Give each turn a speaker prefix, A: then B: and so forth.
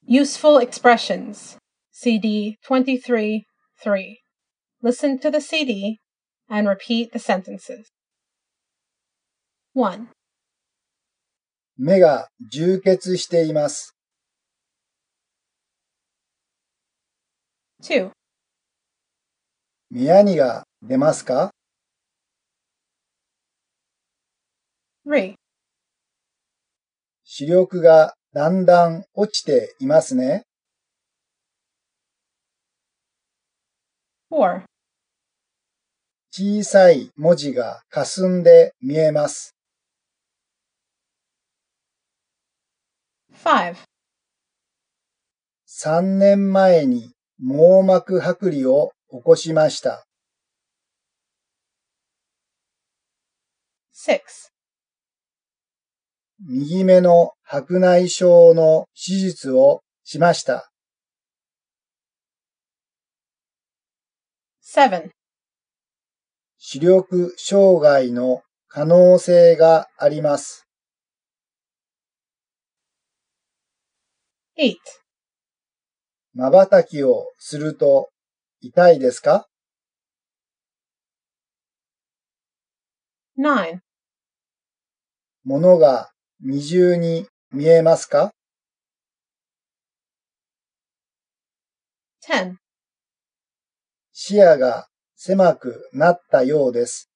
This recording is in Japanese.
A: Useful expressions, CD 23-3. Listen to the CD and repeat the sentences. 1.
B: 目が充血しています。
A: 2.
B: 目やにが出ますか？
A: 3.
B: 視力がだんだん落ちていますね。
A: 4.
B: 小さい文字が霞んで見えます。
A: 5.
B: 3年前に網膜剥離を起こしました。
A: 6.
B: 右目の白内障の手術をしました。
A: 7.
B: 視力障害の可能性があります。
A: 8.
B: 瞬きをすると痛いですか？
A: 9.
B: 物が二重に見えますか？
A: 10.
B: 視野が狭くなったようです。